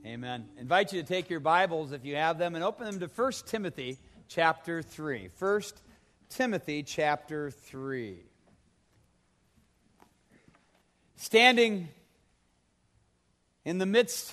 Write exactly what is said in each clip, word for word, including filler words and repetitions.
Amen. I invite you to take your Bibles, if you have them, and open them to First Timothy chapter three. First Timothy chapter three. Standing in the midst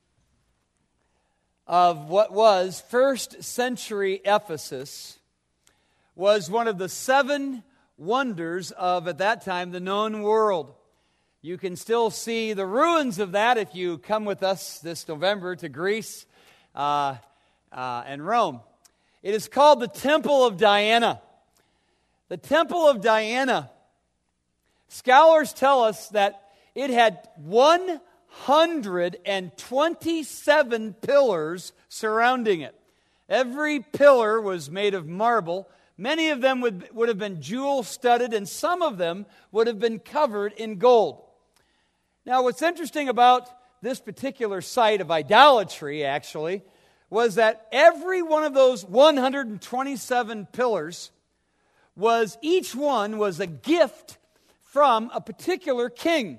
of what was first century Ephesus was one of the seven wonders of, at that time, the known world. You can still see the ruins of that if you come with us this November to Greece uh, uh, and Rome. It is called the Temple of Diana. The Temple of Diana, scholars tell us that it had one hundred twenty-seven pillars surrounding it. Every pillar was made of marble. Many of them would, would have been jewel-studded, and some of them would have been covered in gold. Now, what's interesting about this particular site of idolatry, actually, was that every one of those one hundred twenty-seven pillars was, each one was a gift from a particular king.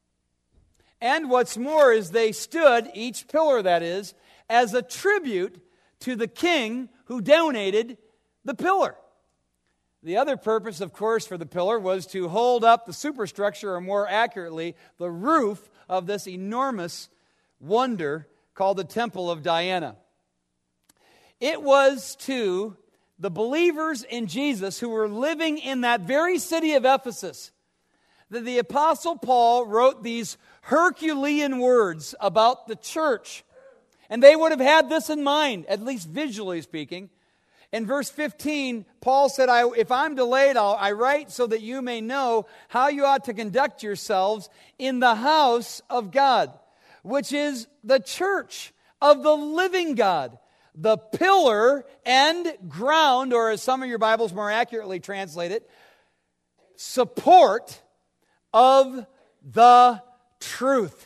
And what's more is they stood, each pillar that is, as a tribute to the king who donated the pillar. The other purpose, of course, for the pillar was to hold up the superstructure, or more accurately, the roof of this enormous wonder called the Temple of Diana. It was to the believers in Jesus who were living in that very city of Ephesus that the Apostle Paul wrote these Herculean words about the church. And they would have had this in mind, at least visually speaking. In verse fifteen, Paul said, I, if I'm delayed, I'll, I write so that you may know how you ought to conduct yourselves in the house of God, which is the church of the living God, the pillar and ground, or as some of your Bibles more accurately translate it, support of the truth.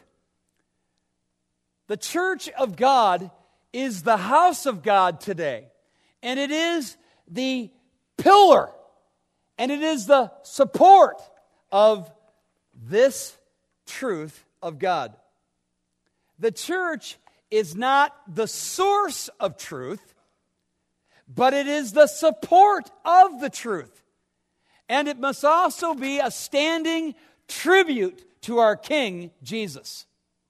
The church of God is the house of God today. And it is the pillar, and it is the support of this truth of God. The church is not the source of truth, but it is the support of the truth. And it must also be a standing tribute to our King, Jesus.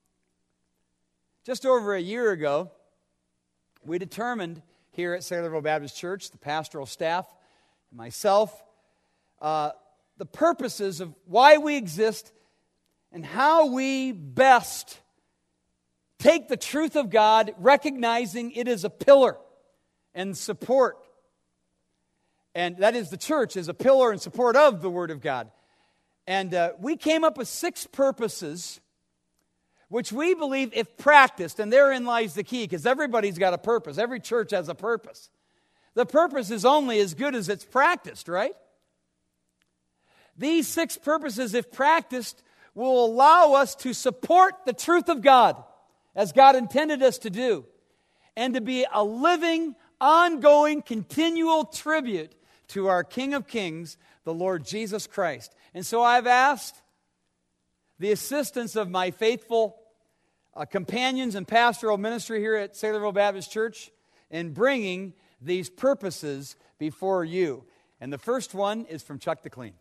Just over a year ago, we determined here at Saylorville Baptist Church, the pastoral staff, and myself, uh, the purposes of why we exist and how we best take the truth of God, recognizing it is a pillar and support. And that is, the church is a pillar and support of the Word of God. And uh, we came up with six purposes which we believe, if practiced, and therein lies the key, because everybody's got a purpose. Every church has a purpose. The purpose is only as good as it's practiced, right? These six purposes, if practiced, will allow us to support the truth of God, as God intended us to do, and to be a living, ongoing, continual tribute to our King of Kings, the Lord Jesus Christ. And so I've asked the assistance of my faithful Uh, companions in pastoral ministry here at Saylorville Baptist Church in bringing these purposes before you. And the first one is from Chuck DeClean.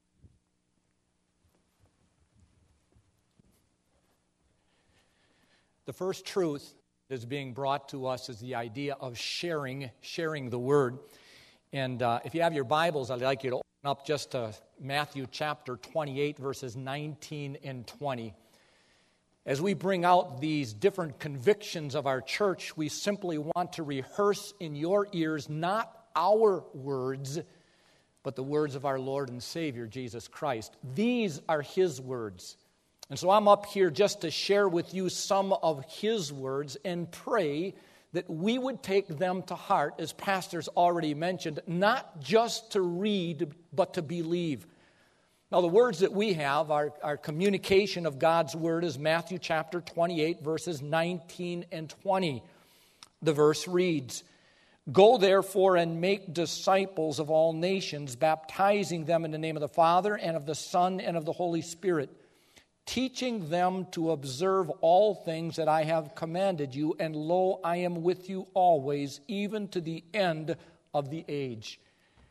The first truth that is being brought to us is the idea of sharing, sharing the Word. And uh, if you have your Bibles, I'd like you to open up just to Matthew chapter twenty-eight, verses nineteen and twenty. As we bring out these different convictions of our church, we simply want to rehearse in your ears not our words, but the words of our Lord and Savior, Jesus Christ. These are His words. And so I'm up here just to share with you some of His words and pray that we would take them to heart, as pastors already mentioned, not just to read, but to believe. Now, the words that we have, our, our communication of God's Word, is Matthew chapter twenty-eight, verses nineteen and twenty. The verse reads, "Go therefore and make disciples of all nations, baptizing them in the name of the Father and of the Son and of the Holy Spirit, teaching them to observe all things that I have commanded you, and lo, I am with you always, even to the end of the age.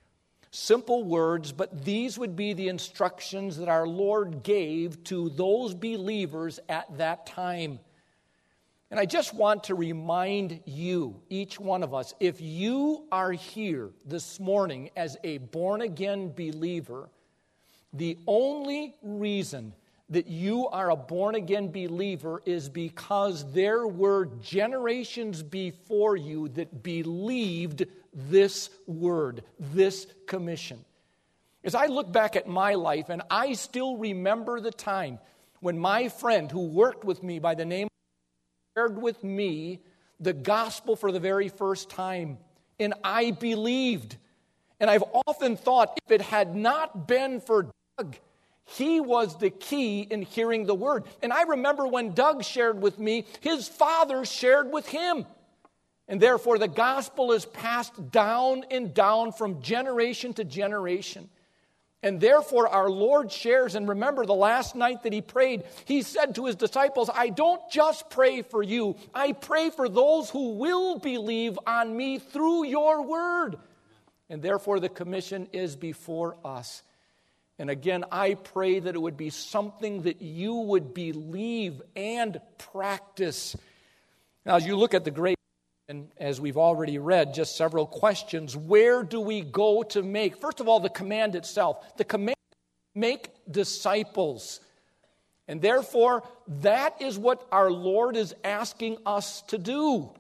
Simple words, but these would be the instructions that our Lord gave to those believers at that time. And I just want to remind you, each one of us, if you are here this morning as a born-again believer, the only reason that you are a born-again believer is because there were generations before you that believed this word, this commission. As I look back at my life, and I still remember the time when my friend who worked with me by the name of shared with me the gospel for the very first time, and I believed. And I've often thought, if it had not been for Doug, he was the key in hearing the word. And I remember when Doug shared with me, his father shared with him. And therefore, the gospel is passed down and down from generation to generation. And therefore, our Lord shares, and remember the last night that he prayed, he said to his disciples, I don't just pray for you, I pray for those who will believe on me through your word. And therefore, the commission is before us. And again, I pray that it would be something that you would believe and practice. Now, as you look at the great, and as we've already read, just several questions. Where do we go to make? First of all, the command itself. The command, make disciples. And therefore, that is what our Lord is asking us to do.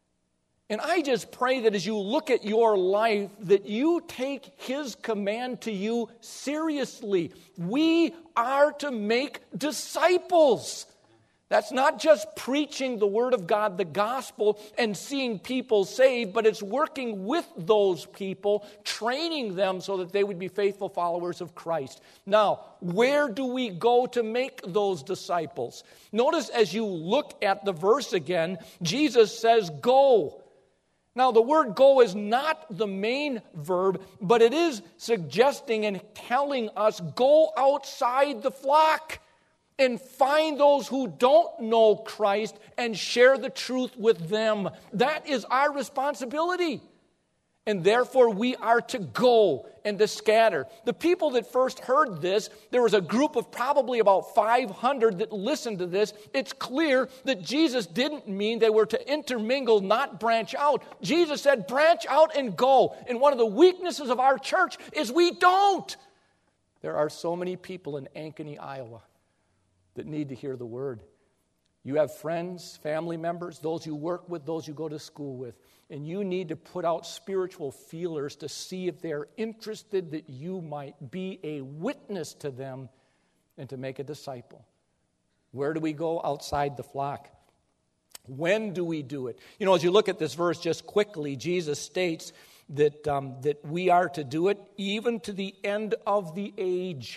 And I just pray that as you look at your life, that you take his command to you seriously. We are to make disciples. That's not just preaching the word of God, the gospel, and seeing people saved, but it's working with those people, training them so that they would be faithful followers of Christ. Now, where do we go to make those disciples? Notice as you look at the verse again, Jesus says, go. Now, the word go is not the main verb, but it is suggesting and telling us, go outside the flock and find those who don't know Christ and share the truth with them. That is our responsibility. And therefore, we are to go and to scatter. The people that first heard this, there was a group of probably about five hundred that listened to this. It's clear that Jesus didn't mean they were to intermingle, not branch out. Jesus said, branch out and go. And one of the weaknesses of our church is we don't. There are so many people in Ankeny, Iowa, that need to hear the word. You have friends, family members, those you work with, those you go to school with, and you need to put out spiritual feelers to see if they're interested that you might be a witness to them and to make a disciple. Where do we go outside the flock? When do we do it? You know, as you look at this verse just quickly, Jesus states that, um, that we are to do it even to the end of the age.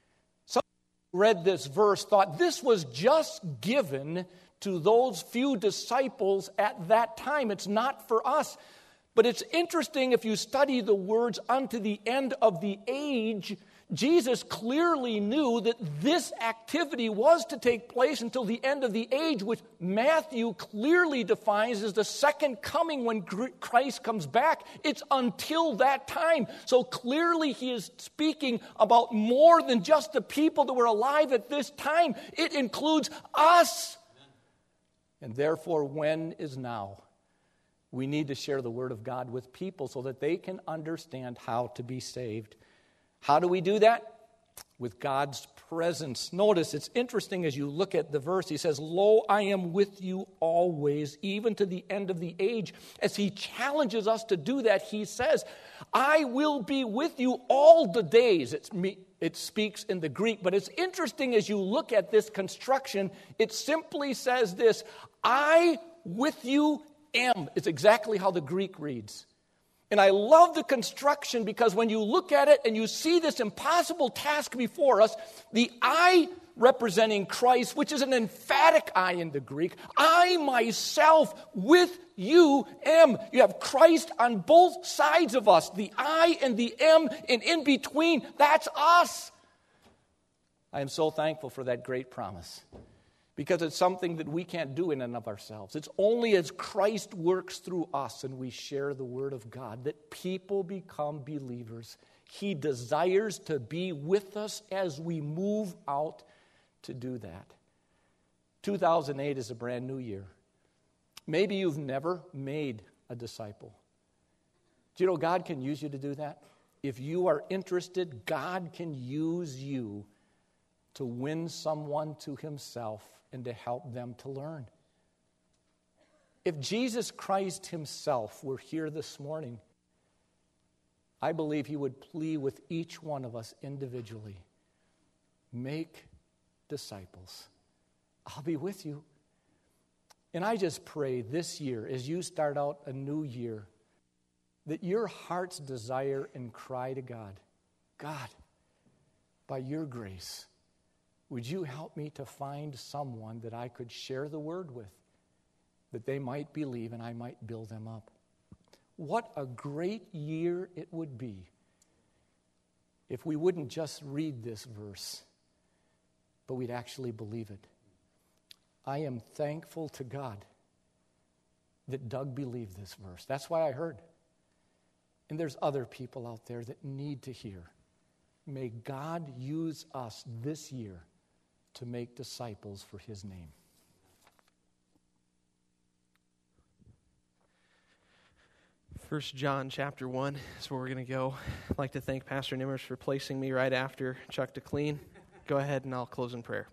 Read this verse, thought this was just given to those few disciples at that time. It's not for us. But it's interesting if you study the words unto the end of the age, Jesus clearly knew that this activity was to take place until the end of the age, which Matthew clearly defines as the second coming when Christ comes back. It's until that time. So clearly he is speaking about more than just the people that were alive at this time. It includes us. And therefore, when is now? We need to share the word of God with people so that they can understand how to be saved. How do we do that? With God's presence. Notice, it's interesting as you look at the verse. He says, lo, I am with you always, even to the end of the age. As he challenges us to do that, he says, I will be with you all the days. It's me, it speaks in the Greek, but it's interesting as you look at this construction, it simply says this, I with you am. It's exactly how the Greek reads. And I love the construction because when you look at it and you see this impossible task before us, the I representing Christ, which is an emphatic I in the Greek, I myself with you am. You have Christ on both sides of us, the I and the M, and in between, that's us. I am so thankful for that great promise, because it's something that we can't do in and of ourselves. It's only as Christ works through us and we share the Word of God that people become believers. He desires to be with us as we move out to do that. two thousand eight is a brand new year. Maybe you've never made a disciple. Do you know God can use you to do that? If you are interested, God can use you to win someone to Himself and to help them to learn. If Jesus Christ Himself were here this morning, I believe He would plead with each one of us individually, make disciples. I'll be with you. And I just pray this year, as you start out a new year, that your heart's desire and cry to God, God, by your grace, would you help me to find someone that I could share the word with, that they might believe and I might build them up? What a great year it would be if we wouldn't just read this verse, but we'd actually believe it. I am thankful to God that Doug believed this verse. That's why I heard. And there's other people out there that need to hear. May God use us this year to make disciples for His name. First John chapter one is where we're going to go. I'd like to thank Pastor Nimmers for placing me right after Chuck DeClean. Go ahead and I'll close in prayer.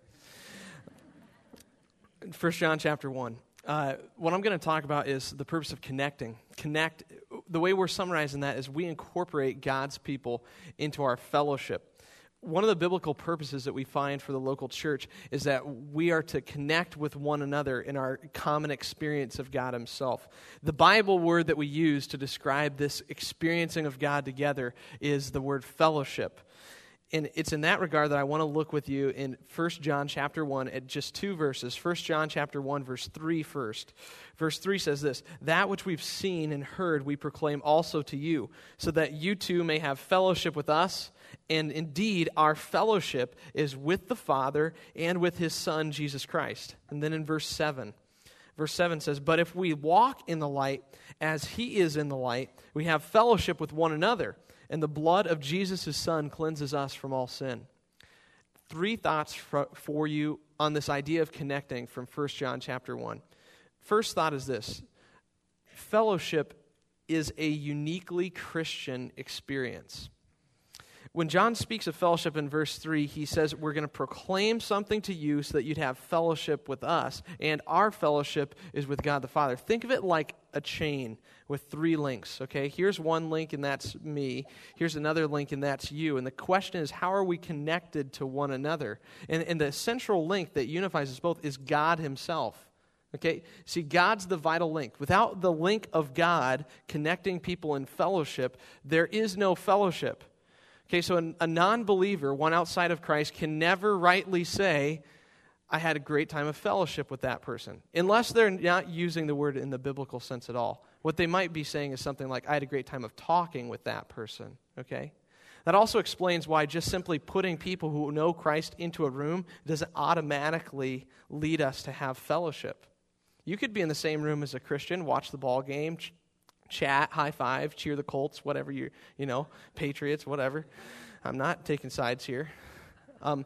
First John chapter one. Uh, what I'm going to talk about is the purpose of connecting. Connect, the way we're summarizing that is we incorporate God's people into our fellowship. One of the biblical purposes that we find for the local church is that we are to connect with one another in our common experience of God Himself. The Bible word that we use to describe this experiencing of God together is the word fellowship. And it's in that regard that I want to look with you in First John chapter one at just two verses. First John chapter one, verse three first. Verse three says this, "That which we've seen and heard we proclaim also to you, so that you too may have fellowship with us. And indeed, our fellowship is with the Father and with His Son, Jesus Christ." And then in verse seven, verse seven says, "But if we walk in the light as He is in the light, we have fellowship with one another. And the blood of Jesus, His Son, cleanses us from all sin." Three thoughts for, for you on this idea of connecting from First John chapter one. First thought is this: fellowship is a uniquely Christian experience. When John speaks of fellowship in verse three, he says, we're going to proclaim something to you so that you'd have fellowship with us, and our fellowship is with God the Father. Think of it like a chain with three links, okay? Here's one link, and that's me. Here's another link, and that's you. And the question is, how are we connected to one another? And, and the central link that unifies us both is God Himself. Okay, see, God's the vital link. Without the link of God connecting people in fellowship, there is no fellowship. Okay, so a, a non-believer, one outside of Christ, can never rightly say, I had a great time of fellowship with that person, unless they're not using the word in the biblical sense at all. What they might be saying is something like, I had a great time of talking with that person, okay? That also explains why just simply putting people who know Christ into a room doesn't automatically lead us to have fellowship. You could be in the same room as a Christian, watch the ball game, ch- chat, high five, cheer the Colts, whatever you, you know, Patriots, whatever. I'm not taking sides here. Um,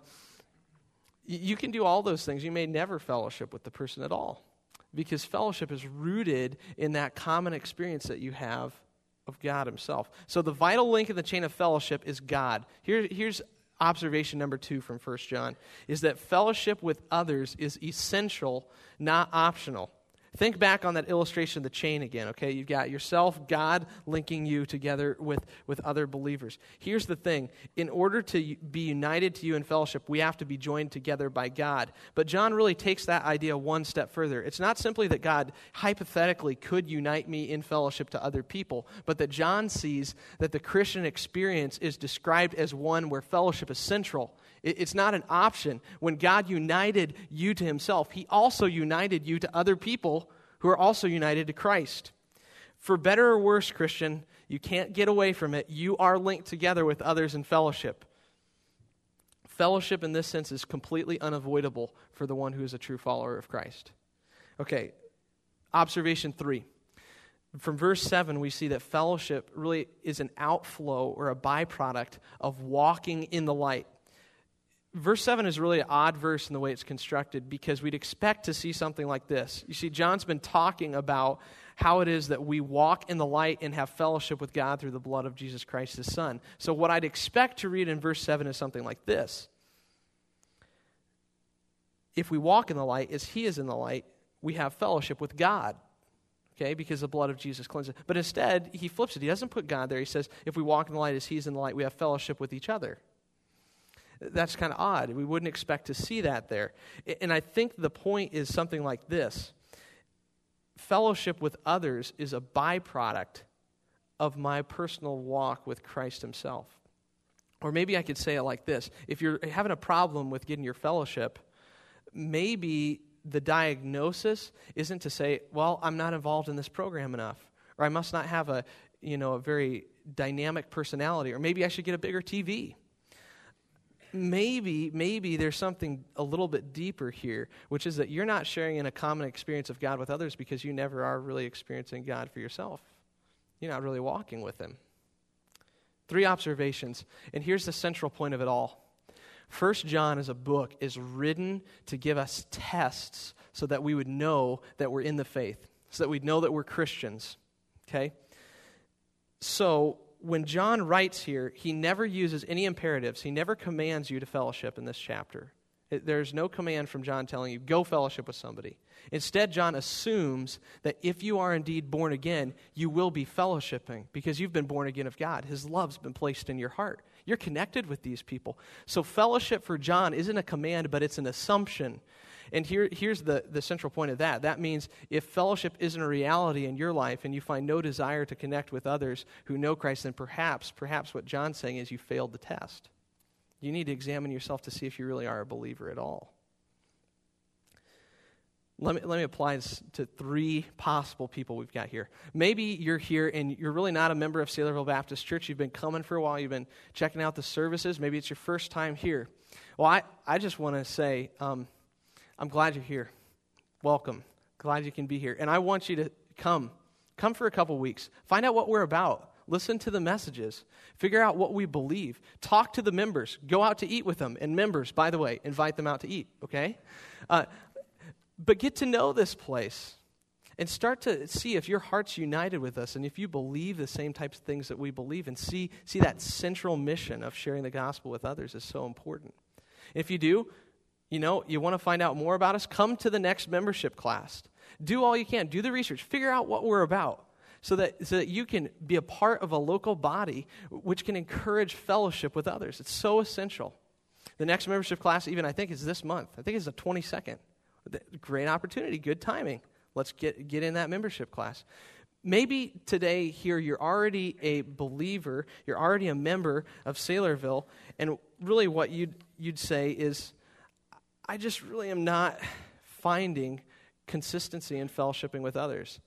y- you can do all those things. You may never fellowship with the person at all, because fellowship is rooted in that common experience that you have of God Himself. So the vital link in the chain of fellowship is God. Here, here's observation number two from First John, is that fellowship with others is essential, not optional. Think back on that illustration of the chain again, okay? You've got yourself, God linking you together with, with other believers. Here's the thing. In order to be united to you in fellowship, we have to be joined together by God. But John really takes that idea one step further. It's not simply that God hypothetically could unite me in fellowship to other people, but that John sees that the Christian experience is described as one where fellowship is central. It's not an option. When God united you to Himself, He also united you to other people who are also united to Christ. For better or worse, Christian, you can't get away from it. You are linked together with others in fellowship. Fellowship in this sense is completely unavoidable for the one who is a true follower of Christ. Okay, observation three. From verse seven, we see that fellowship really is an outflow or a byproduct of walking in the light. Verse seven is really an odd verse in the way it's constructed because we'd expect to see something like this. You see, John's been talking about how it is that we walk in the light and have fellowship with God through the blood of Jesus Christ, his Son. So what I'd expect to read in verse seven is something like this. If we walk in the light as he is in the light, we have fellowship with God. Okay, because the blood of Jesus cleanses. But instead, he flips it. He doesn't put God there. He says, if we walk in the light as he's in the light, we have fellowship with each other. That's kind of odd. We wouldn't expect to see that there. And I think the point is something like this. Fellowship with others is a byproduct of my personal walk with Christ himself. Or maybe I could say it like this. If you're having a problem with getting your fellowship, maybe the diagnosis isn't to say, well, I'm not involved in this program enough, or I must not have a, you know, a very dynamic personality, or maybe I should get a bigger T V. Maybe, maybe there's something a little bit deeper here, which is that you're not sharing in a common experience of God with others because you never are really experiencing God for yourself. You're not really walking with him. Three observations, and here's the central point of it all. First John as a book is written to give us tests so that we would know that we're in the faith, so that we'd know that we're Christians, okay? So when John writes here, he never uses any imperatives. He never commands you to fellowship in this chapter. It, there's no command from John telling you, go fellowship with somebody. Instead, John assumes that if you are indeed born again, you will be fellowshipping because you've been born again of God. His love's been placed in your heart. You're connected with these people. So fellowship for John isn't a command, but it's an assumption. And here, here's the, the central point of that. That means if fellowship isn't a reality in your life and you find no desire to connect with others who know Christ, then perhaps, perhaps what John's saying is you failed the test. You need to examine yourself to see if you really are a believer at all. Let me, let me apply this to three possible people we've got here. Maybe you're here and you're really not a member of Saylorville Baptist Church. You've been coming for a while. You've been checking out the services. Maybe it's your first time here. Well, I, I just want to say um, I'm glad you're here. Welcome. Glad you can be here. And I want you to come. Come for a couple weeks. Find out what we're about. Listen to the messages. Figure out what we believe. Talk to the members. Go out to eat with them. And members, by the way, invite them out to eat, okay? Uh, but get to know this place and start to see if your heart's united with us and if you believe the same types of things that we believe, and see, see that central mission of sharing the gospel with others is so important. If you do, you know, you want to find out more about us, come to the next membership class. Do all you can. Do the research. Figure out what we're about. So that, so that you can be a part of a local body which can encourage fellowship with others. It's so essential. The next membership class, even I think, is this month. I think it's the twenty-second. Great opportunity, good timing. Let's get, get in that membership class. Maybe today here you're already a believer, you're already a member of Saylorville, and really what you'd, you'd say is, I just really am not finding consistency in fellowshipping with others.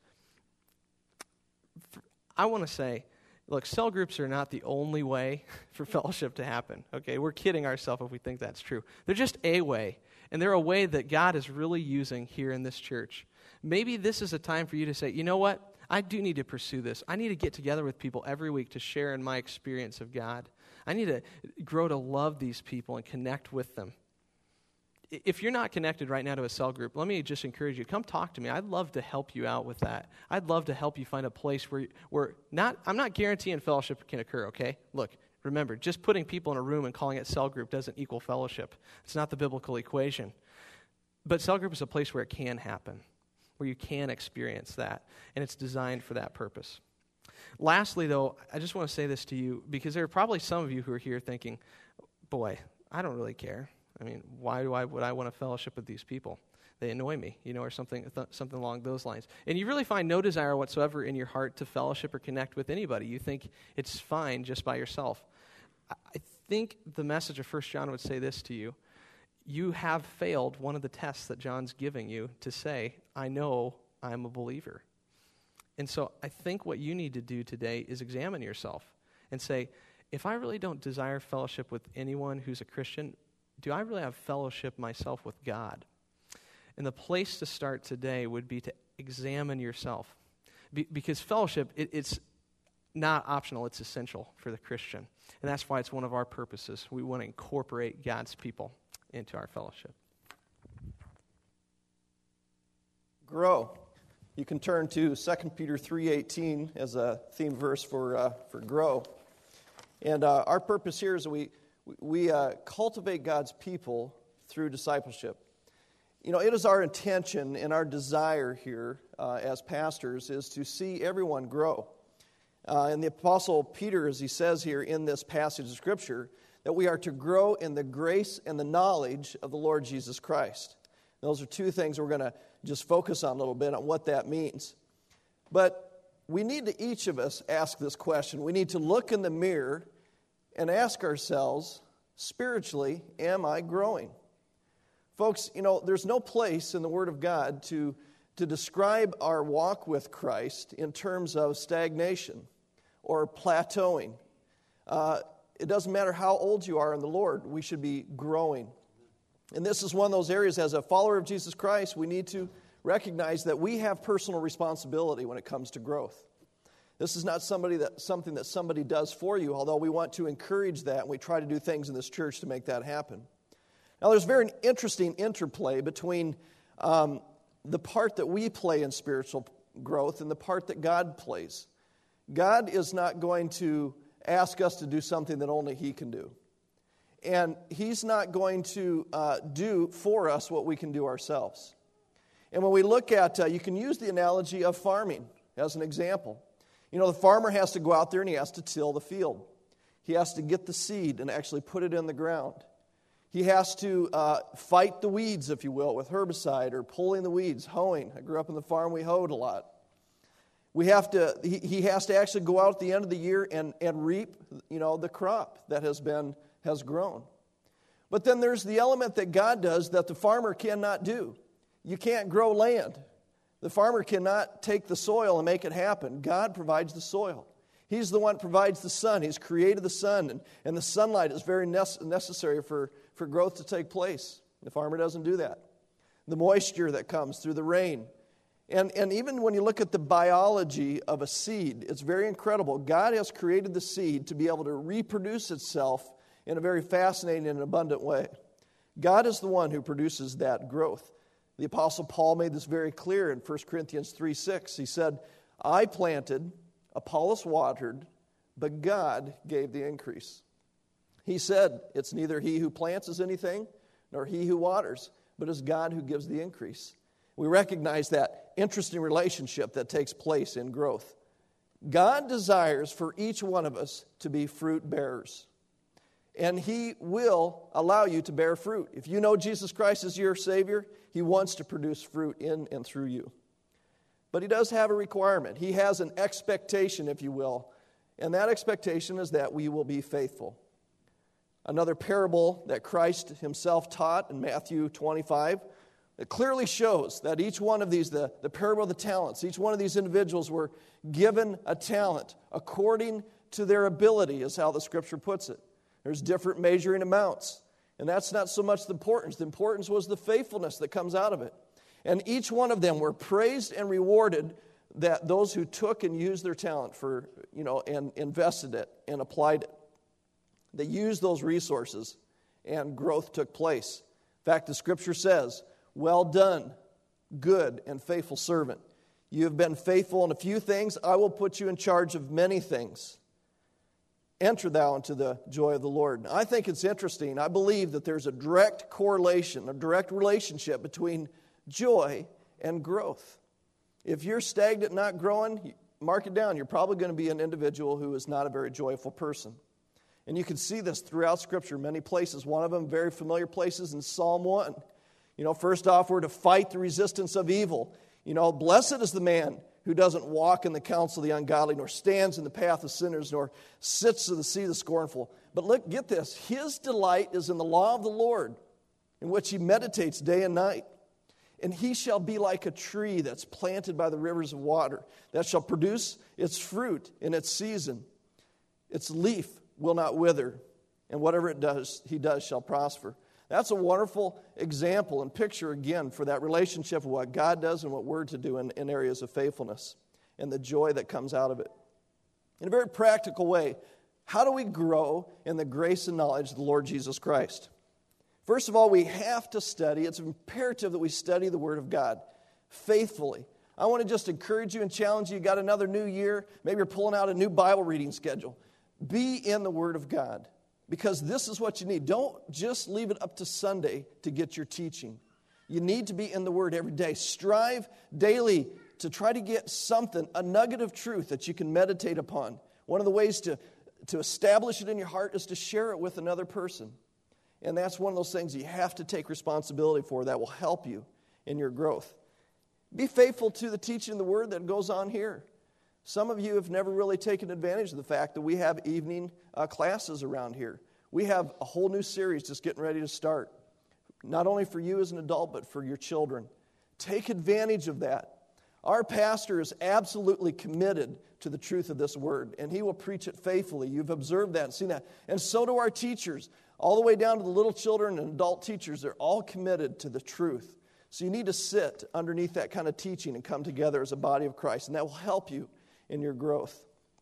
I want to say, look, cell groups are not the only way for fellowship to happen, okay? We're kidding ourselves if we think that's true. They're just a way, and they're a way that God is really using here in this church. Maybe this is a time for you to say, you know what? I do need to pursue this. I need to get together with people every week to share in my experience of God. I need to grow to love these people and connect with them. If you're not connected right now to a cell group, let me just encourage you, come talk to me. I'd love to help you out with that. I'd love to help you find a place where, where not, I'm not guaranteeing fellowship can occur, okay? Look, remember, just putting people in a room and calling it cell group doesn't equal fellowship. It's not the biblical equation. But cell group is a place where it can happen, where you can experience that, and it's designed for that purpose. Lastly, though, I just want to say this to you, because there are probably some of you who are here thinking, boy, I don't really care. I mean, why do I would I want to fellowship with these people? They annoy me, you know, or something th- something along those lines. And you really find no desire whatsoever in your heart to fellowship or connect with anybody. You think it's fine just by yourself. I think the message of First John would say this to you. You have failed one of the tests that John's giving you to say, I know I'm a believer. And so I think what you need to do today is examine yourself and say, if I really don't desire fellowship with anyone who's a Christian, do I really have fellowship myself with God? And the place to start today would be to examine yourself. Be, because fellowship, it, it's not optional, it's essential for the Christian. And that's why it's one of our purposes. We want to incorporate God's people into our fellowship. Grow. You can turn to Second Peter three eighteen as a theme verse for uh, for grow. And uh, our purpose here is that we, we uh, cultivate God's people through discipleship. You know, it is our intention and our desire here uh, as pastors is to see everyone grow. Uh, and the Apostle Peter, as he says here in this passage of Scripture, that we are to grow in the grace and the knowledge of the Lord Jesus Christ. Those are two things we're going to just focus on a little bit on what that means. But we need to, each of us, ask this question. We need to look in the mirror and ask ourselves, spiritually, am I growing? Folks, you know, there's no place in the Word of God to, to describe our walk with Christ in terms of stagnation or plateauing. Uh, it doesn't matter how old you are in the Lord, we should be growing. And this is one of those areas, as a follower of Jesus Christ, we need to recognize that we have personal responsibility when it comes to growth. This is not somebody that something that somebody does for you, although we want to encourage that, and we try to do things in this church to make that happen. Now, there's a very interesting interplay between um, the part that we play in spiritual growth and the part that God plays. God is not going to ask us to do something that only He can do. And He's not going to uh, do for us what we can do ourselves. And when we look at, uh, you can use the analogy of farming as an example. You know, the farmer has to go out there and he has to till the field. He has to get the seed and actually put it in the ground. He has to uh, fight the weeds, if you will, with herbicide or pulling the weeds, hoeing. I grew up on the farm, we hoed a lot. We have to, he, he has to actually go out at the end of the year and, and reap, you know, the crop that has been, has grown. But then there's the element that God does that the farmer cannot do. You can't grow land. The farmer cannot take the soil and make it happen. God provides the soil. He's the one that provides the sun. He's created the sun, and, and the sunlight is very nece- necessary for, for growth to take place. The farmer doesn't do that. The moisture that comes through the rain. And, and even when you look at the biology of a seed, it's very incredible. God has created the seed to be able to reproduce itself in a very fascinating and abundant way. God is the one who produces that growth. The Apostle Paul made this very clear in First Corinthians three six. He said, I planted, Apollos watered, but God gave the increase. He said, it's neither he who plants is anything, nor he who waters, but it's God who gives the increase. We recognize that interesting relationship that takes place in growth. God desires for each one of us to be fruit bearers. And He will allow you to bear fruit. If you know Jesus Christ as your Savior, He wants to produce fruit in and through you. But He does have a requirement. He has an expectation, if you will. And that expectation is that we will be faithful. Another parable that Christ Himself taught in Matthew twenty-five, it clearly shows that each one of these, the, the parable of the talents, each one of these individuals were given a talent according to their ability, is how the Scripture puts it. There's different measuring amounts. And that's not so much the importance. The importance was the faithfulness that comes out of it. And each one of them were praised and rewarded, that those who took and used their talent for, you know, and invested it and applied it. They used those resources and growth took place. In fact, the Scripture says, well done, good and faithful servant. You have been faithful in a few things. I will put you in charge of many things. Enter thou into the joy of the Lord. I think it's interesting. I believe that there's a direct correlation, a direct relationship between joy and growth. If you're stagnant, not growing, mark it down. You're probably going to be an individual who is not a very joyful person. And you can see this throughout Scripture, many places. One of them, very familiar places in Psalm one. You know, first off, we're to fight the resistance of evil. You know, blessed is the man who doesn't walk in the counsel of the ungodly, nor stands in the path of sinners, nor sits to the seat of the scornful. But look, get this. His delight is in the law of the Lord, in which he meditates day and night. And he shall be like a tree that's planted by the rivers of water, that shall produce its fruit in its season. Its leaf will not wither, and whatever it does, he does shall prosper. That's a wonderful example and picture, again, for that relationship of what God does and what we're to do in, in areas of faithfulness and the joy that comes out of it. In a very practical way, how do we grow in the grace and knowledge of the Lord Jesus Christ? First of all, we have to study. It's imperative that we study the Word of God faithfully. I want to just encourage you and challenge you. You got another new year. Maybe you're pulling out a new Bible reading schedule. Be in the Word of God, because this is what you need. Don't just leave it up to Sunday to get your teaching. You need to be in the Word every day. Strive daily to try to get something, a nugget of truth that you can meditate upon. One of the ways to, to establish it in your heart is to share it with another person. And that's one of those things you have to take responsibility for that will help you in your growth. Be faithful to the teaching of the Word that goes on here. Some of you have never really taken advantage of the fact that we have evening uh, classes around here. We have a whole new series just getting ready to start, not only for you as an adult, but for your children. Take advantage of that. Our pastor is absolutely committed to the truth of this Word, and he will preach it faithfully. You've observed that and seen that. And so do our teachers. All the way down to the little children and adult teachers, they're all committed to the truth. So you need to sit underneath that kind of teaching and come together as a body of Christ, and that will help you in your growth.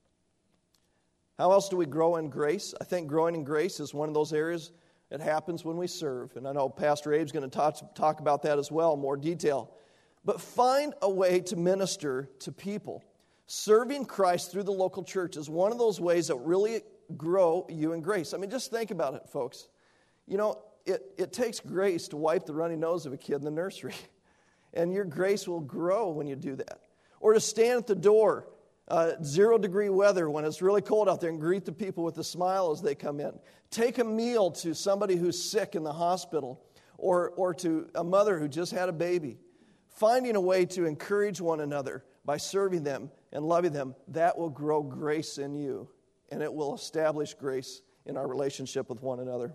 How else do we grow in grace? I think growing in grace is one of those areas that happens when we serve. And I know Pastor Abe's going to talk, talk about that as well in more detail. But find a way to minister to people. Serving Christ through the local church is one of those ways that really grow you in grace. I mean, just think about it, folks. You know, it, it takes grace to wipe the runny nose of a kid in the nursery. And your grace will grow when you do that. Or to stand at the door, uh, zero degree weather when it's really cold out there, and greet the people with a smile as they come in. Take a meal to somebody who's sick in the hospital, or, or to a mother who just had a baby. Finding a way to encourage one another by serving them and loving them, that will grow grace in you, and it will establish grace in our relationship with one another.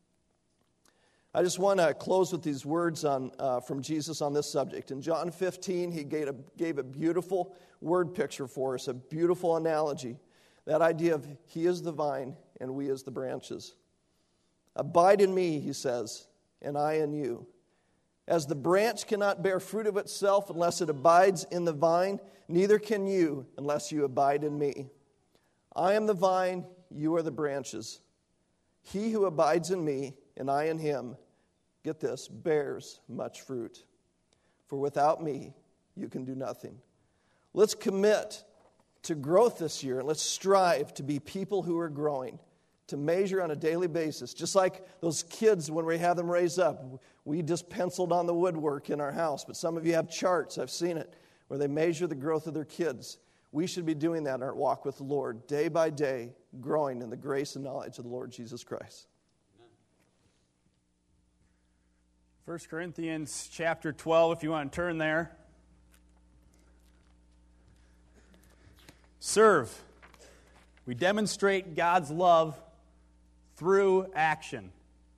I just want to close with these words on, uh, from Jesus on this subject. In John fifteen, he gave a, gave a beautiful word picture for us, a beautiful analogy. That idea of he is the vine and we as the branches. Abide in me, he says, and I in you. As the branch cannot bear fruit of itself unless it abides in the vine, neither can you unless you abide in me. I am the vine, you are the branches. He who abides in me, and I in him, get this, bears much fruit. For without me, you can do nothing. Let's commit to growth this year, and let's strive to be people who are growing, to measure on a daily basis. Just like those kids when we have them raised up. We just penciled on the woodwork in our house, but some of you have charts, I've seen it, where they measure the growth of their kids. We should be doing that in our walk with the Lord, day by day, growing in the grace and knowledge of the Lord Jesus Christ. First Corinthians chapter twelve, if you want to turn there. Serve. We demonstrate God's love through action.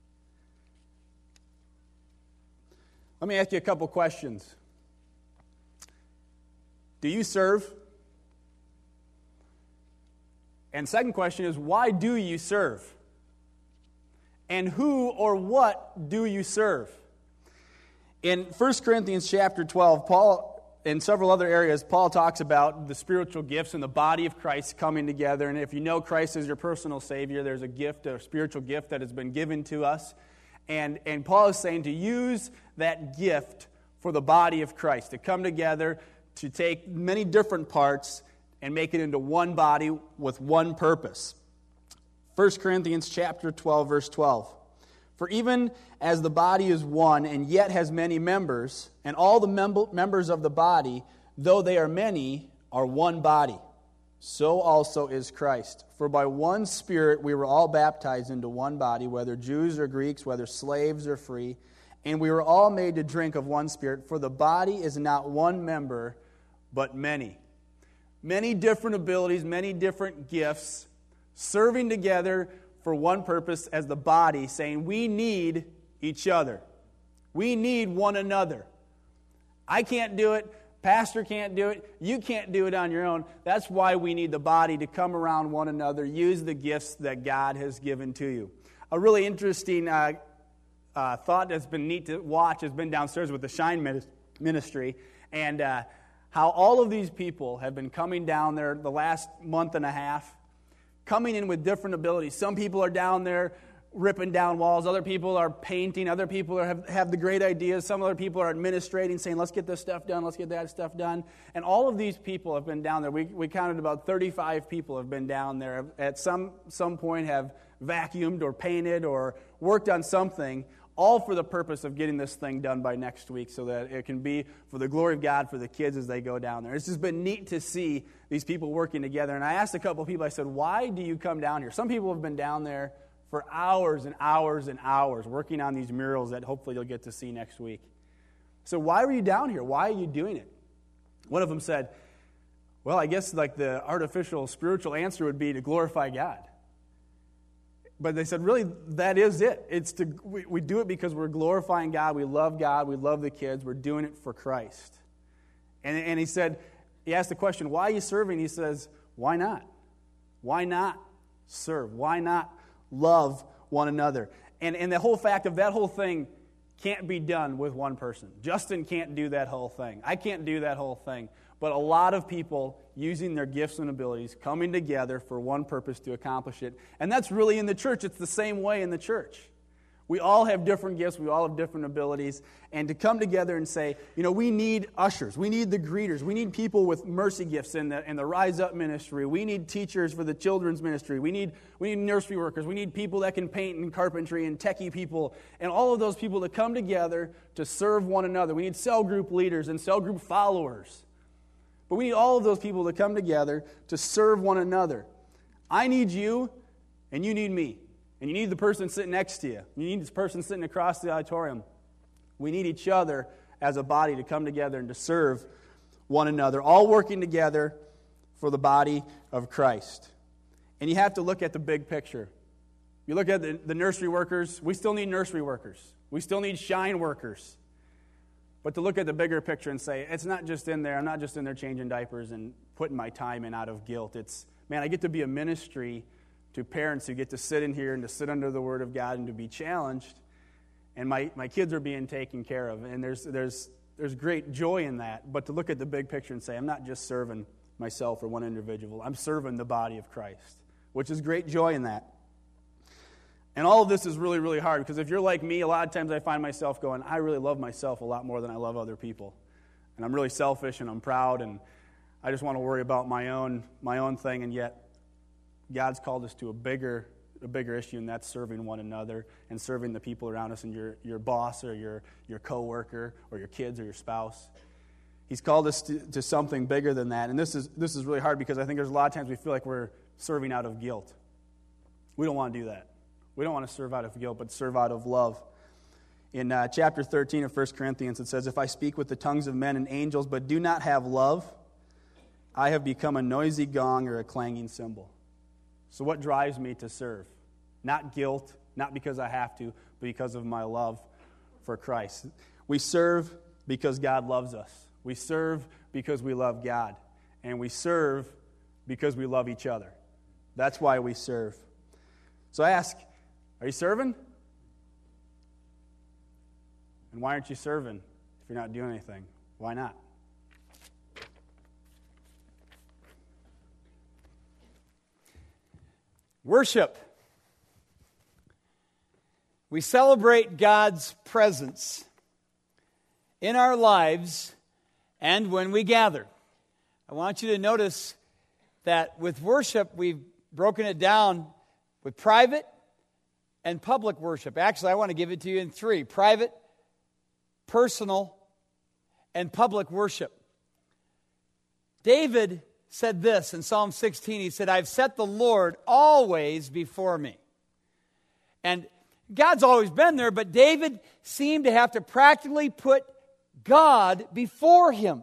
Let me ask you a couple questions. Do you serve? And second question is, why do you serve? And who or what do you serve? In First Corinthians chapter twelve, Paul, in several other areas, Paul talks about the spiritual gifts and the body of Christ coming together. And if you know Christ as your personal Savior, there's a gift, a spiritual gift that has been given to us. And, and Paul is saying to use that gift for the body of Christ, to come together, to take many different parts and make it into one body with one purpose. First Corinthians chapter twelve, verse twelve. For even as the body is one and yet has many members, and all the mem- members of the body, though they are many, are one body, so also is Christ. For by one Spirit we were all baptized into one body, whether Jews or Greeks, whether slaves or free, and we were all made to drink of one Spirit. For the body is not one member, but many. Many different abilities, many different gifts, serving together for one purpose as the body, saying we need each other. We need one another. I can't do it. Pastor can't do it. You can't do it on your own. That's why we need the body to come around one another, use the gifts that God has given to you. A really interesting uh, uh, thought that's been neat to watch has been downstairs with the Shine Ministry, and uh, how all of these people have been coming down there the last month and a half, coming in with different abilities. Some people are down there ripping down walls. Other people are painting. Other people are, have, have the great ideas. Some other people are administrating, saying, let's get this stuff done, let's get that stuff done. And all of these people have been down there. We, we counted about thirty-five people have been down there. At some, some point have vacuumed or painted or worked on something, all for the purpose of getting this thing done by next week so that it can be for the glory of God for the kids as they go down there. It's just been neat to see these people working together. And I asked a couple of people, I said, why do you come down here? Some people have been down there for hours and hours and hours working on these murals that hopefully you'll get to see next week. So why were you down here? Why are you doing it? One of them said, well, I guess like the artificial spiritual answer would be to glorify God. But they said, really, that is it. It's to we, we do it because we're glorifying God. We love God. We love the kids. We're doing it for Christ. And, and he said, he asked the question, why are you serving? He says, why not? Why not serve? Why not love one another? And, and the whole fact of that whole thing can't be done with one person. Justin can't do that whole thing. I can't do that whole thing. But a lot of people using their gifts and abilities, coming together for one purpose to accomplish it. And that's really in the church. It's the same way in the church. We all have different gifts. We all have different abilities. And to come together and say, you know, we need ushers. We need the greeters. We need people with mercy gifts in the, in the Rise Up ministry. We need teachers for the children's ministry. We need, we need nursery workers. We need people that can paint and carpentry and techie people. And all of those people to come together to serve one another. We need cell group leaders and cell group followers. But we need all of those people to come together to serve one another. I need you, and you need me. And you need the person sitting next to you. You need this person sitting across the auditorium. We need each other as a body to come together and to serve one another, all working together for the body of Christ. And you have to look at the big picture. You look at the, the nursery workers. We still need nursery workers. We still need Shine workers. But to look at the bigger picture and say, it's not just in there. I'm not just in there changing diapers and putting my time in out of guilt. It's, man, I get to be a ministry to parents who get to sit in here and to sit under the Word of God and to be challenged. And my, my kids are being taken care of. And there's, there's, there's great joy in that. But to look at the big picture and say, I'm not just serving myself or one individual. I'm serving the body of Christ, which is great joy in that. And all of this is really, really hard, because if you're like me, a lot of times I find myself going, I really love myself a lot more than I love other people. And I'm really selfish, and I'm proud, and I just want to worry about my own my own thing, and yet God's called us to a bigger a bigger issue, and that's serving one another and serving the people around us, and your, your boss or your, your coworker or your kids or your spouse. He's called us to, to something bigger than that, and this is this is really hard, because I think there's a lot of times we feel like we're serving out of guilt. We don't want to do that. We don't want to serve out of guilt, but serve out of love. In uh, chapter thirteen of First Corinthians, it says, if I speak with the tongues of men and angels, but do not have love, I have become a noisy gong or a clanging cymbal. So what drives me to serve? Not guilt, not because I have to, but because of my love for Christ. We serve because God loves us. We serve because we love God. And we serve because we love each other. That's why we serve. So I ask, are you serving? And why aren't you serving if you're not doing anything? Why not? Worship. We celebrate God's presence in our lives and when we gather. I want you to notice that with worship, we've broken it down with private and public worship. Actually, I want to give it to you in three: private, personal, and public worship. David said this in Psalm sixteen. He said, I've set the Lord always before me. And God's always been there, but David seemed to have to practically put God before him,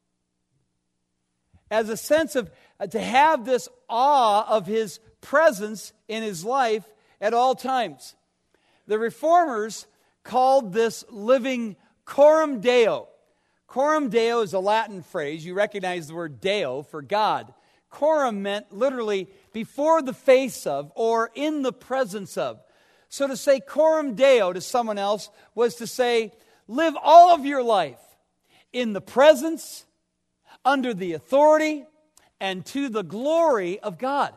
as a sense of uh, to have this awe of his presence in his life at all times. The Reformers called this living coram Deo. Coram Deo is a Latin phrase. You recognize the word Deo for God. Coram meant literally before the face of, or in the presence of. So to say coram Deo to someone else was to say, live all of your life in the presence, under the authority, and to the glory of God.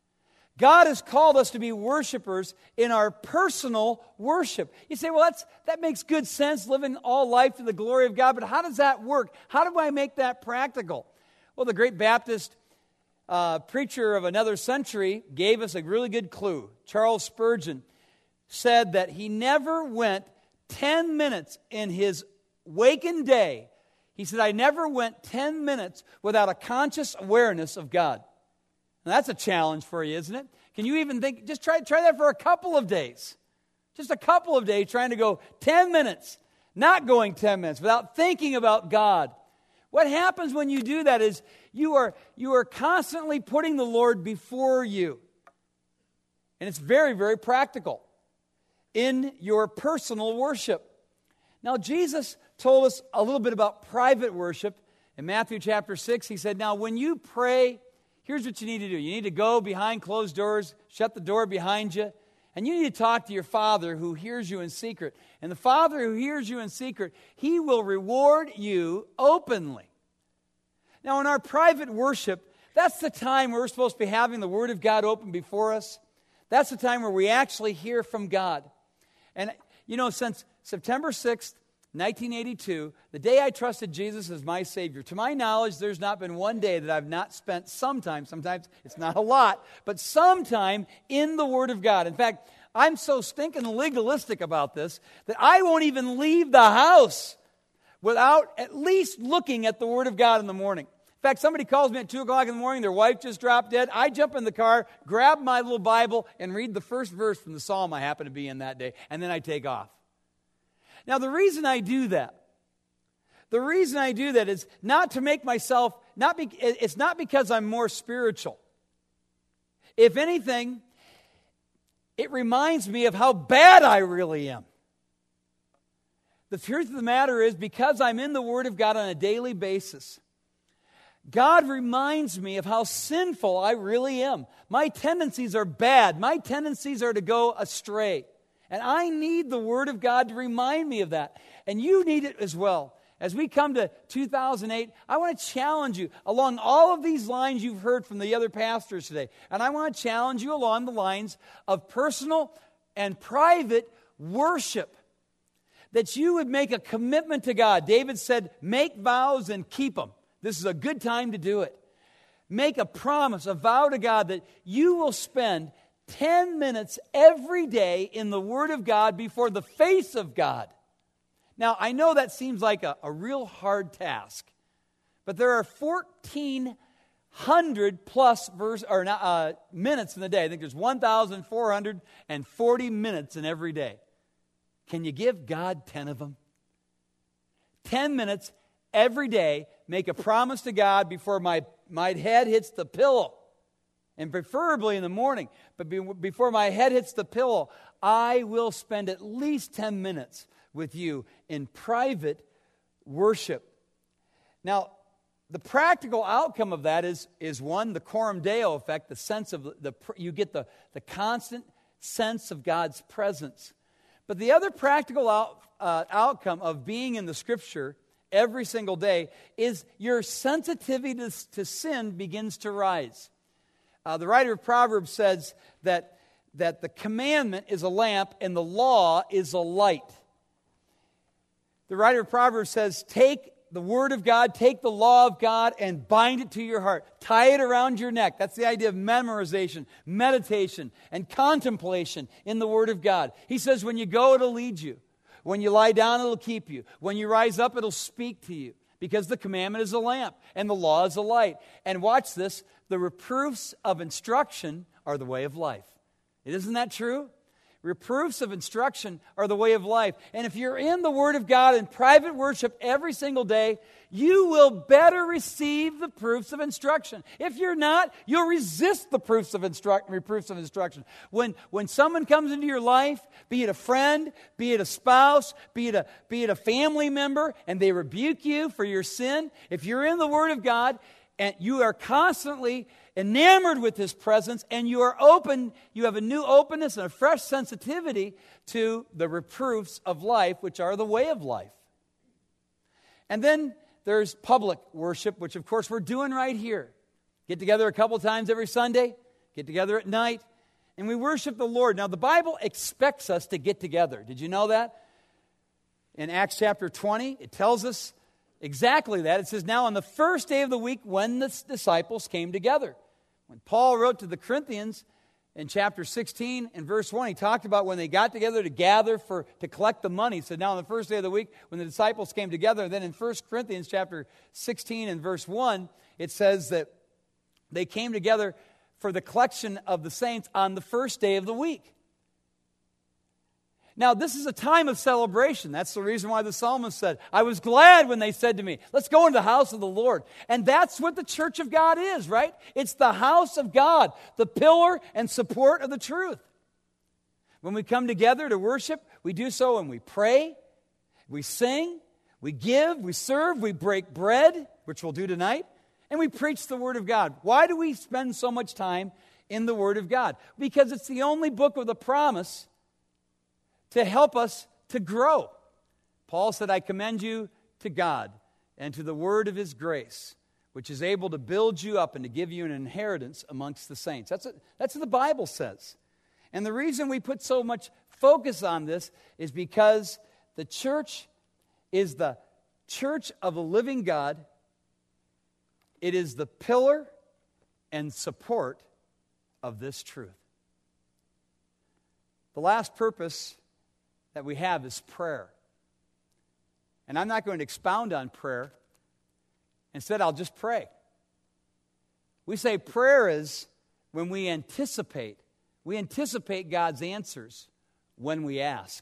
God has called us to be worshipers in our personal worship. You say, well, that's, that makes good sense, living all life to the glory of God, but how does that work? How do I make that practical? Well, the great Baptist uh, preacher of another century gave us a really good clue. Charles Spurgeon said that he never went ten minutes in his wakened day. He said, I never went ten minutes without a conscious awareness of God. Now, that's a challenge for you, isn't it? Can you even think, just try, try that for a couple of days. Just a couple of days trying to go ten minutes, not going ten minutes, without thinking about God. What happens when you do that is you are, you are constantly putting the Lord before you. And it's very, very practical in your personal worship. Now, Jesus told us a little bit about private worship. In Matthew chapter six, he said, now when you pray, here's what you need to do. You need to go behind closed doors, shut the door behind you, and you need to talk to your Father who hears you in secret. And the Father who hears you in secret, He will reward you openly. Now, in our private worship, that's the time where we're supposed to be having the Word of God open before us. That's the time where we actually hear from God. And, you know, since September sixth, nineteen eighty-two, the day I trusted Jesus as my Savior, to my knowledge, there's not been one day that I've not spent sometime, sometimes it's not a lot, but sometime in the Word of God. In fact, I'm so stinking legalistic about this that I won't even leave the house without at least looking at the Word of God in the morning. In fact, somebody calls me at two o'clock in the morning, their wife just dropped dead. I jump in the car, grab my little Bible, and read the first verse from the psalm I happen to be in that day, and then I take off. Now, the reason I do that, the reason I do that is not to make myself, not be, it's not because I'm more spiritual. If anything, it reminds me of how bad I really am. The truth of the matter is, because I'm in the Word of God on a daily basis, God reminds me of how sinful I really am. My tendencies are bad. My tendencies are to go astray. And I need the Word of God to remind me of that. And you need it as well. As we come to two thousand eight, I want to challenge you along all of these lines you've heard from the other pastors today. And I want to challenge you along the lines of personal and private worship. That you would make a commitment to God. David said, make vows and keep them. This is a good time to do it. Make a promise, a vow to God that you will spend ten minutes every day in the Word of God before the face of God. Now, I know that seems like a, a real hard task, but there are fourteen hundred plus verse, or not, uh, minutes in the day. I think there's one thousand four hundred forty minutes in every day. Can you give God ten of them? ten minutes every day. Make a promise to God before my, my head hits the pillow. And preferably in the morning. But be, before my head hits the pillow, I will spend at least ten minutes with you in private worship. Now, the practical outcome of that is, is one, the coram Deo effect, the sense of the, the you get the, the constant sense of God's presence. But the other practical out, uh, outcome of being in the Scripture every single day is your sensitivity to, to sin begins to rise. Uh, the writer of Proverbs says that, that the commandment is a lamp and the law is a light. The writer of Proverbs says, take the Word of God, take the law of God and bind it to your heart. Tie it around your neck. That's the idea of memorization, meditation, and contemplation in the Word of God. He says when you go, it'll lead you. When you lie down, it'll keep you. When you rise up, it'll speak to you. Because the commandment is a lamp and the law is a light. And watch this, the reproofs of instruction are the way of life. Isn't that true? Reproofs of instruction are the way of life. And if you're in the Word of God in private worship every single day, you will better receive the proofs of instruction. If you're not, you'll resist the proofs of instru- reproofs of instruction. When, when someone comes into your life, be it a friend, be it a spouse, be it a, be it a family member, and they rebuke you for your sin, if you're in the Word of God, and you are constantly enamored with His presence, and you are open, you have a new openness and a fresh sensitivity to the reproofs of life, which are the way of life. And then there's public worship, which of course we're doing right here. Get together a couple times every Sunday, get together at night, and we worship the Lord. Now, the Bible expects us to get together. Did you know that? In Acts chapter twenty, it tells us exactly that. It says, now on the first day of the week when the disciples came together. When Paul wrote to the Corinthians in chapter sixteen and verse one, he talked about when they got together to gather for to collect the money. So now on the first day of the week when the disciples came together, then in First Corinthians chapter sixteen and verse one, it says that they came together for the collection of the saints on the first day of the week. Now, this is a time of celebration. That's the reason why the psalmist said, I was glad when they said to me, let's go into the house of the Lord. And that's what the church of God is, right? It's the house of God, the pillar and support of the truth. When we come together to worship, we do so and we pray, we sing, we give, we serve, we break bread, which we'll do tonight, and we preach the Word of God. Why do we spend so much time in the Word of God? Because it's the only book of the promise to help us to grow. Paul said, I commend you to God and to the word of His grace, which is able to build you up and to give you an inheritance amongst the saints. That's what, that's what the Bible says. And the reason we put so much focus on this is because the church is the church of the living God. It is the pillar and support of this truth. The last purpose that we have is prayer. And I'm not going to expound on prayer. Instead, I'll just pray. We say prayer is when we anticipate. We anticipate God's answers when we ask.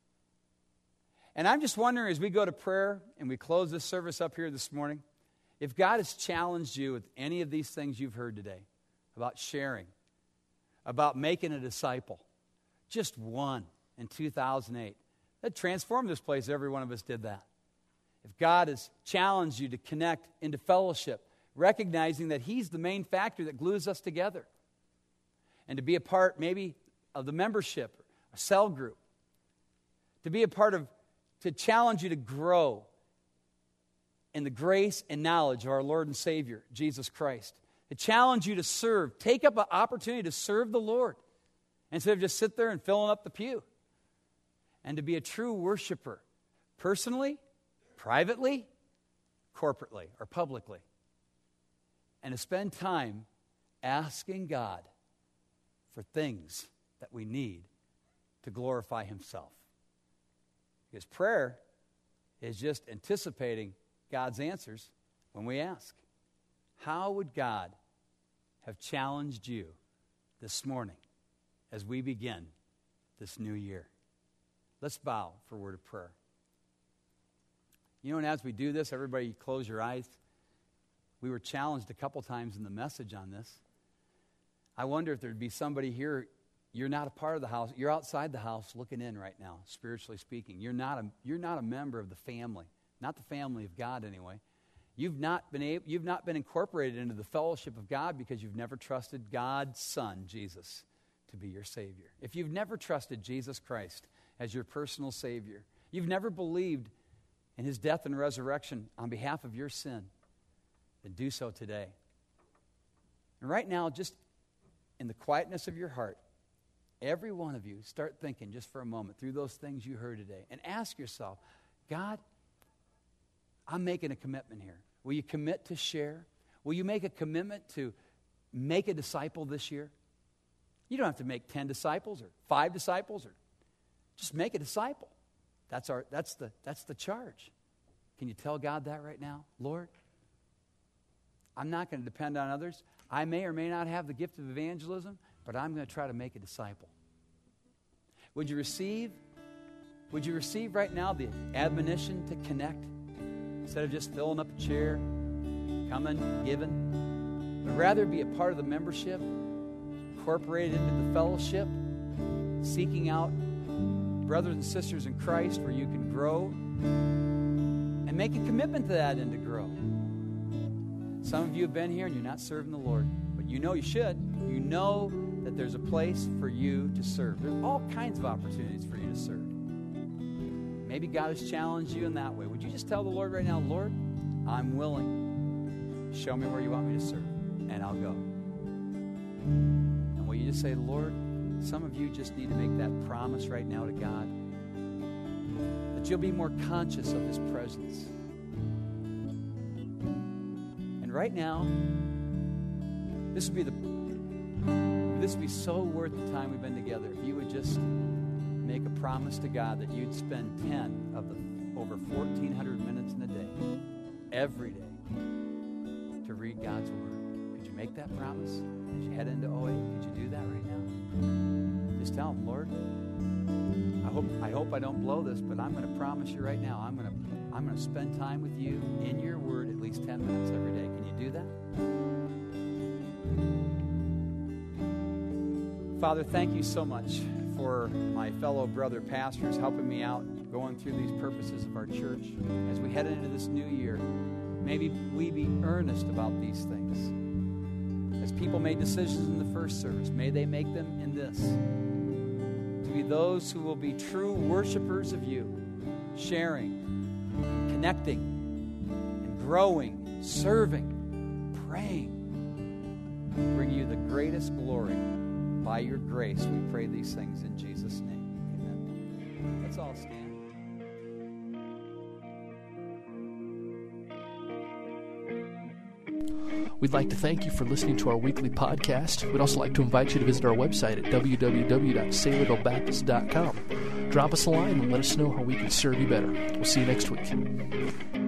And I'm just wondering, as we go to prayer and we close this service up here this morning, if God has challenged you with any of these things you've heard today, about sharing, about making a disciple, just one, in two thousand eight. That transformed this place. Every one of us did that. If God has challenged you to connect into fellowship, recognizing that He's the main factor that glues us together, and to be a part maybe of the membership, a cell group, to be a part of, to challenge you to grow in the grace and knowledge of our Lord and Savior, Jesus Christ, to challenge you to serve, take up an opportunity to serve the Lord, instead of just sit there and filling up the pew. And to be a true worshiper, personally, privately, corporately, or publicly. And to spend time asking God for things that we need to glorify Himself. Because prayer is just anticipating God's answers when we ask. How would God have challenged you this morning as we begin this new year? Let's bow for a word of prayer. You know, and as we do this, everybody close your eyes. We were challenged a couple times in the message on this. I wonder if there'd be somebody here, you're not a part of the house, you're outside the house looking in right now, spiritually speaking. You're not a, you're not a member of the family, not the family of God anyway. You've not been able, you've not been incorporated into the fellowship of God because you've never trusted God's Son, Jesus, to be your Savior. If you've never trusted Jesus Christ as your personal Savior, you've never believed in His death and resurrection on behalf of your sin, then do so today. And right now, just in the quietness of your heart, every one of you start thinking just for a moment through those things you heard today and ask yourself, God, I'm making a commitment here. Will you commit to share? Will you make a commitment to make a disciple this year? You don't have to make ten disciples or five disciples, or just make a disciple. That's our that's the that's the charge. Can you tell God that right now? Lord, I'm not going to depend on others. I may or may not have the gift of evangelism, but I'm going to try to make a disciple. Would you receive would you receive right now the admonition to connect? Instead of just filling up a chair, coming, giving, but rather be a part of the membership, incorporated into the fellowship, seeking out brothers and sisters in Christ where you can grow, and make a commitment to that and to grow. Some of you have been here and you're not serving the Lord, but you know you should. You know that there's a place for you to serve. There's all kinds of opportunities for you to serve. Maybe God has challenged you in that way. Would you just tell the Lord right now, Lord, I'm willing. Show me where you want me to serve, and I'll go. And will you just say, Lord, some of you just need to make that promise right now to God, that you'll be more conscious of His presence. And right now, this would be the this would be so worth the time we've been together if you would just make a promise to God that you'd spend ten of the over fourteen hundred minutes in a day, every day, to read God's Word. Could you make that promise as you head into O A? Could you do that right now? Just tell Him, Lord, I hope I hope I don't blow this, but I'm going to promise you right now, I'm going to I'm going to spend time with you in your Word at least ten minutes every day. Can you do that? Father, thank you so much for my fellow brother pastors helping me out, going through these purposes of our church. As we head into this new year, maybe we be earnest about these things. As people made decisions in the first service, may they make them in this. To be those who will be true worshipers of you, sharing, connecting, and growing, serving, praying, bring you the greatest glory. By your grace, we pray these things in Jesus' name. Amen. Let's all stand. We'd like to thank you for listening to our weekly podcast. We'd also like to invite you to visit our website at w w w dot saylorville baptist dot com. Drop us a line and let us know how we can serve you better. We'll see you next week.